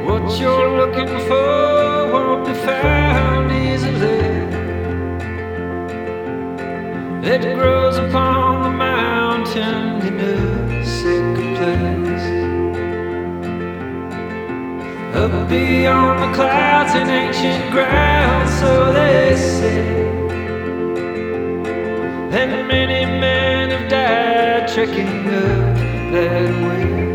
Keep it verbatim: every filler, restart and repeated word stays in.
What you're looking for won't be found easily. It grows upon the mountain in a sacred place, up beyond the clouds in ancient ground, so they say. And many men have died trekking up that way.